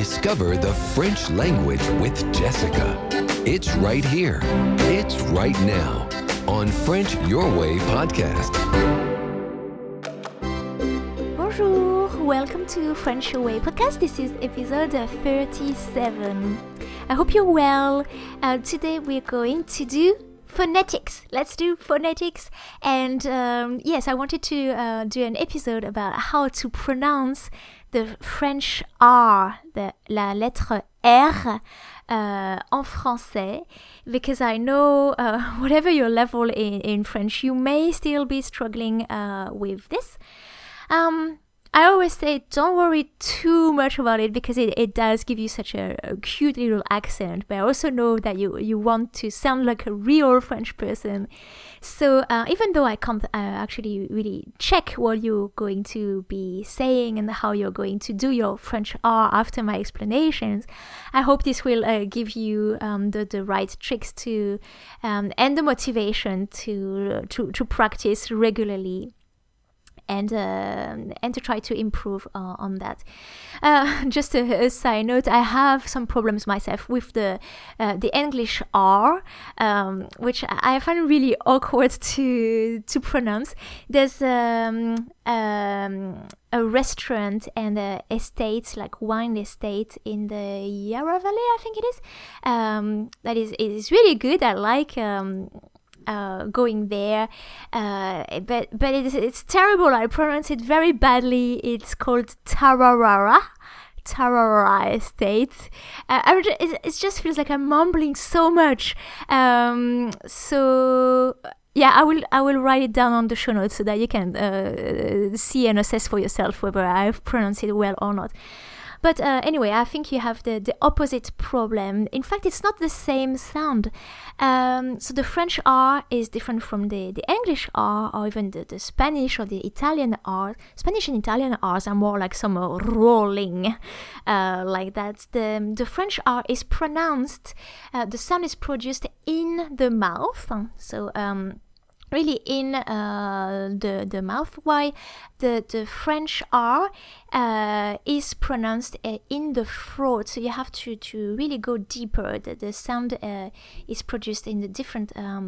Discover the French language with Jessica. It's right here. It's right now on French Your Way podcast. Bonjour, welcome to French Your Way podcast. This is episode 37. I hope you're well. Today we're going to do phonetics. Let's do phonetics. And yes, I wanted to do an episode about how to pronounce the French R, la lettre R en français, because I know whatever your level in French, you may still be struggling with this. I always say don't worry too much about it because it does give you such a cute little accent, but I also know that you want to sound like a real French person. So even though I can't actually really check what you're going to be saying and how you're going to do your French R after my explanations, I hope this will give you the right tricks to and the motivation to practice regularly. And to try to improve on that. Just a side note, I have some problems myself with the English R, which I find really awkward to pronounce. There's a restaurant and a estate, like wine estate in the Yarra Valley, I think it is. That is really good. I like going there, but it's terrible. I pronounce it very badly. It's called Tararara Estate. It just feels like I'm mumbling so much. So yeah, I will write it down on the show notes so that you can see and assess for yourself whether I've pronounced it well or not. But anyway, I think you have the opposite problem. In fact, it's not the same sound. So the French R is different from the English R or even the Spanish or the Italian R. Spanish and Italian R's are more like some rolling like that. The French R is pronounced, the sound is produced in the mouth. So really in the mouth, while the French R is pronounced in the throat. So you have to really go deeper. The sound is produced in a different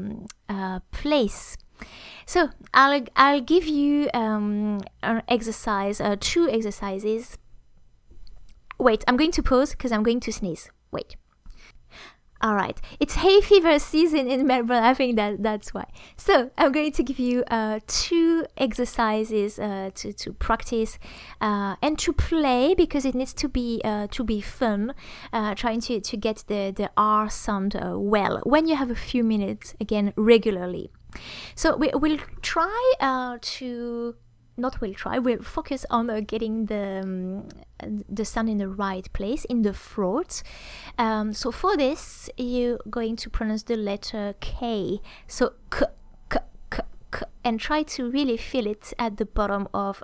place. So I'll give you an exercise, two exercises. Wait, I'm going to pause because I'm going to sneeze. Wait. All right, it's hay fever season in Melbourne. I think that's why. So I'm going to give you two exercises to practice and to play, because it needs to be fun. Trying to get the R sound well when you have a few minutes, again, regularly. So we'll try we'll focus on getting the sound in the right place, in the throat. So for this, you're going to pronounce the letter K. So k, k, k, k, and try to really feel it at the bottom of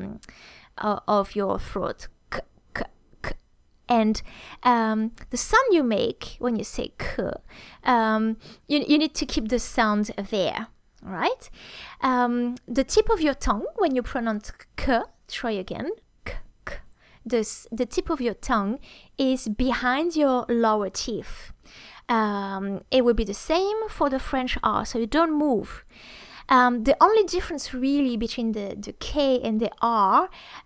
your throat. K, k, k. And the sound you make when you say k, you need to keep the sound there. Right? The tip of your tongue, when you pronounce k, try again, k, k. The tip of your tongue is behind your lower teeth. It will be the same for the French R, so you don't move. The only difference really between the K and the R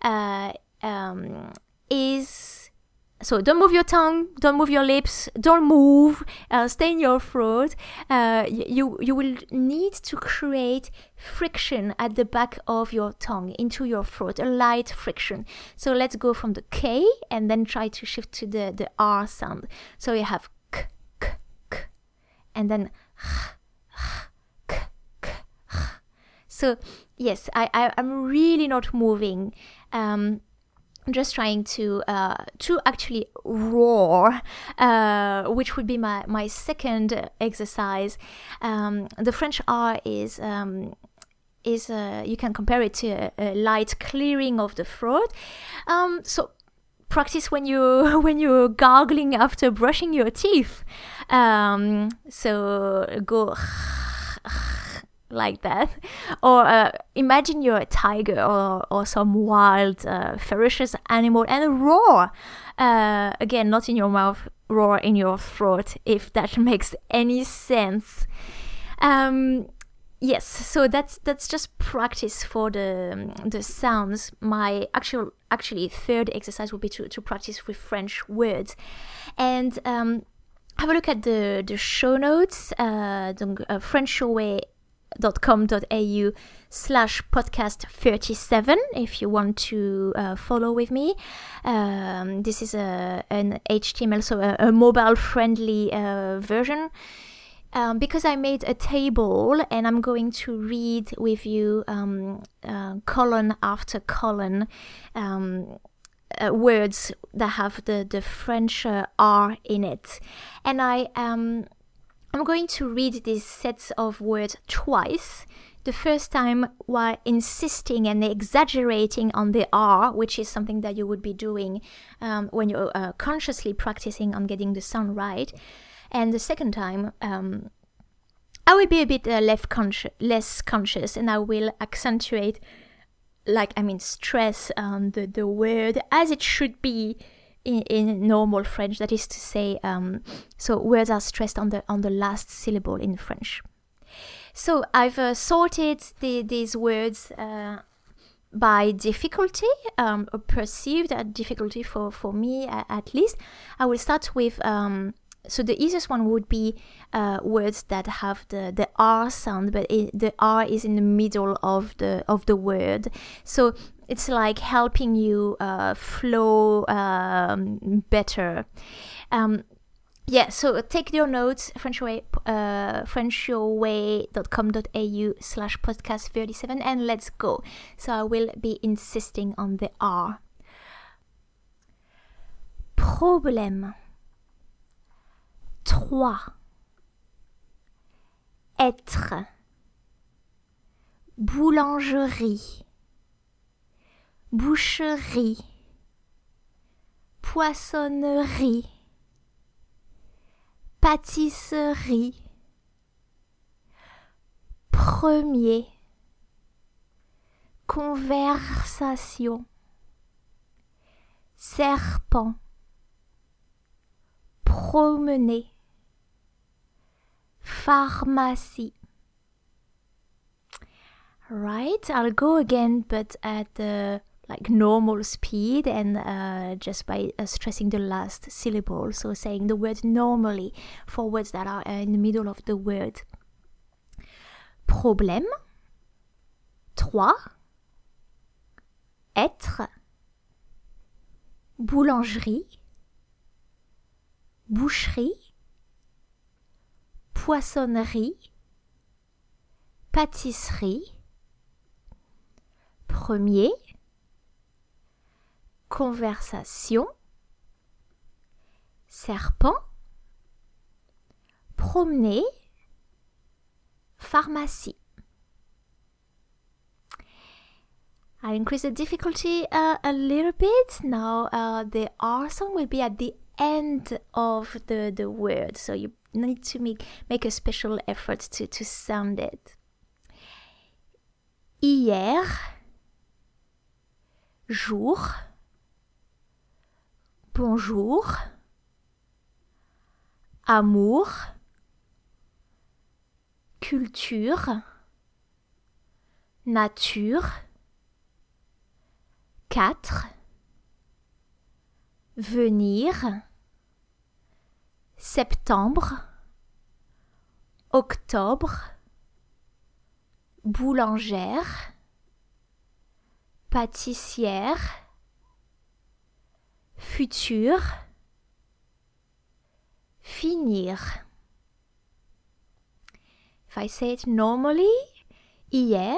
is... So don't move your tongue, don't move your lips, don't move, stay in your throat. You will need to create friction at the back of your tongue into your throat, a light friction. So let's go from the K and then try to shift to the R sound. So you have k, k, k, and then k, k, k. So yes, I'm really not moving. I'm just trying to actually roar, which would be my second exercise. The French R is you can compare it to a light clearing of the throat. So practice when you're gargling after brushing your teeth. So go like that. Or imagine you're a tiger or some wild, ferocious animal and roar. Again, not in your mouth, roar in your throat, if that makes any sense. Yes, so that's just practice for the sounds. My actually third exercise would be to practice with French words, and have a look at the show notes. FrenchYourWay.com.au/podcast37 if you want to follow with me. This is an HTML, so a mobile-friendly version. Because I made a table and I'm going to read with you column after column words that have the French R in it. And I'm going to read these sets of words twice. The first time while insisting and exaggerating on the R, which is something that you would be doing when you're consciously practicing on getting the sound right. And the second time, I will be a bit less conscious, and I will accentuate, stress on the word as it should be in normal French. That is to say, so words are stressed on the last syllable in French. So I've sorted these words by difficulty, or perceived difficulty for me at least. I will start with. So the easiest one would be words that have the R sound, but the R is in the middle of the word. So it's like helping you flow better. So take your notes, FrenchYourWay.com.au/podcast37, and let's go. So I will be insisting on the R. Problème. 3. Être. Boulangerie. Boucherie. Poissonnerie. Pâtisserie. Premier. Conversation. Serpent. Promener. Pharmacie. Right, I'll go again, but at normal speed and just by stressing the last syllable. So saying the word normally for words that are in the middle of the word. Problème. 3. Être. Boulangerie. Boucherie. Poissonnerie, pâtisserie, premier, conversation, serpent, promener, pharmacie. I'll increase the difficulty a little bit. Now the R sound will be at the end of the word, so you need to make a special effort to sound it. Hier, jour, bonjour, amour, culture, nature, 4, venir, septembre, octobre, boulangère, pâtissière, futur, finir. If I say it normally, hier,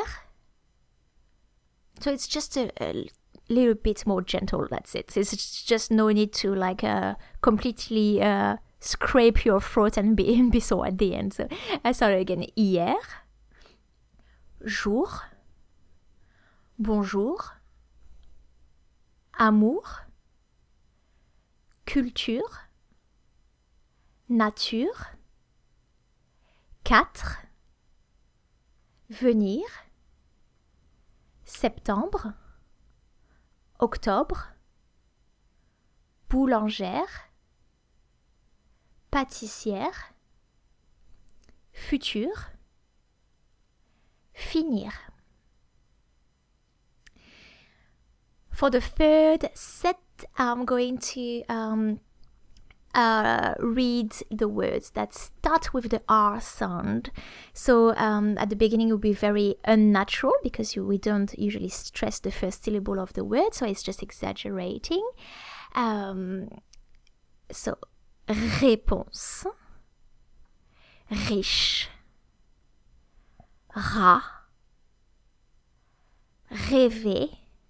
so it's just a little bit more gentle, that's it. It's just no need to completely scrape your throat and be sore at the end. So I start again. Hier, jour, bonjour, amour, culture, nature, 4, venir, septembre, octobre, boulangère, pâtissière, futur, finir. For the third set, I'm going to read the words that start with the R sound. So at the beginning it will be very unnatural because we don't usually stress the first syllable of the word, so it's just exaggerating. So réponse, riche, rat, rêver,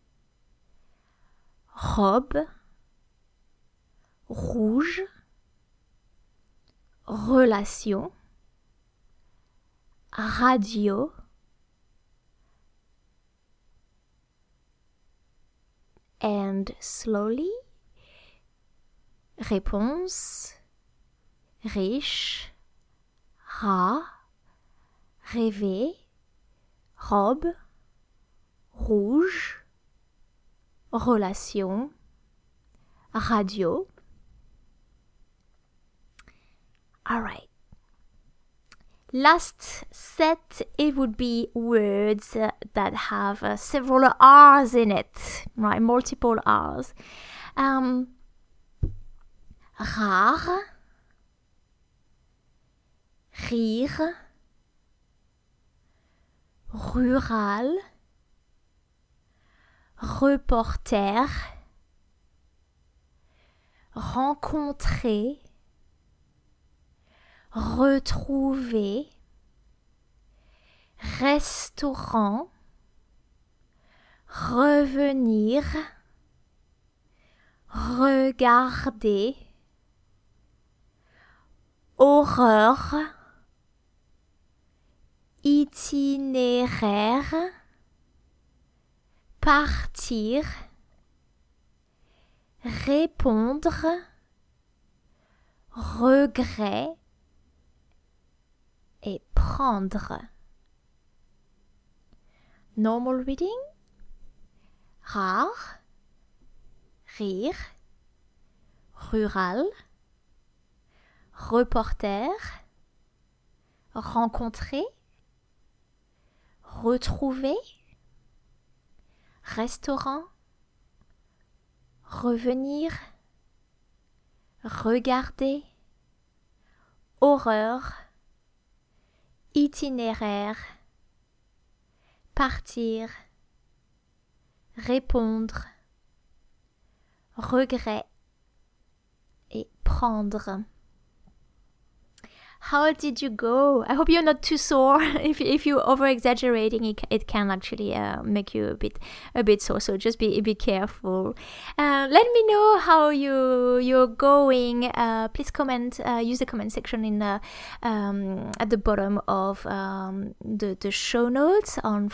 robe, rouge, relation, radio, and slowly, réponse, riche, rat, rêver, robe, rouge, relation, radio. All right. Last set, it would be words that have several R's in it, right? Multiple R's. Rare, rire, rural, reporter, rencontrer, retrouver, restaurant, revenir, regarder, horreur, itinéraire, partir, répondre, regret et prendre. Normal reading. Rare, rire, rural, reporter, rencontrer, retrouver, restaurant, revenir, regarder, horreur, itinéraire, partir, répondre, regret et prendre. How did you go? I hope you're not too sore. If you're over exaggerating, it can actually make you a bit sore. So just be careful. Let me know how you're going. Please comment. Use the comment section in at the bottom of the show notes on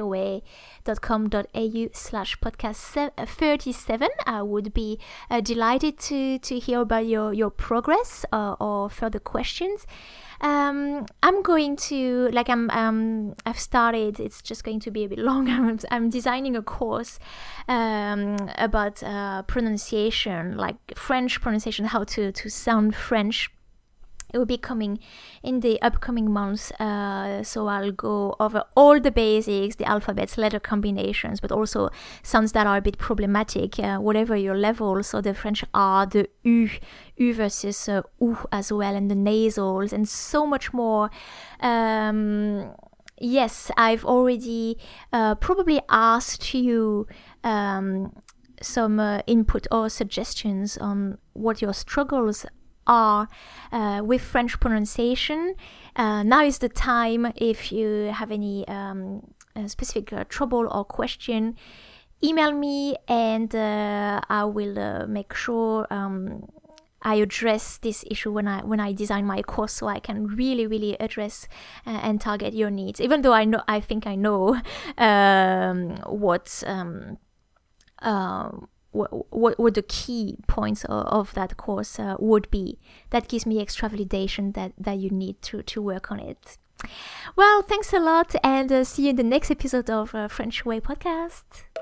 FrenchYourWay.com.au/podcast 37. I would be delighted to hear about your progress or further questions. I'm going to I've started. It's just going to be a bit long. I'm designing a course about pronunciation, like French pronunciation, how to sound French. It will be coming in the upcoming months, so I'll go over all the basics, the alphabets, letter combinations, but also sounds that are a bit problematic, whatever your level. So the French R, the U versus OU as well, and the nasals, and so much more. Yes, I've already probably asked you some input or suggestions on what your struggles are with French pronunciation. Now is the time. If you have any specific trouble or question, email me and I will make sure I address this issue when I design my course, so I can really address and target your needs. Even though I think I know what the key points of that course would be. That gives me extra validation that you need to work on it. Well, thanks a lot, and see you in the next episode of French Way Podcast.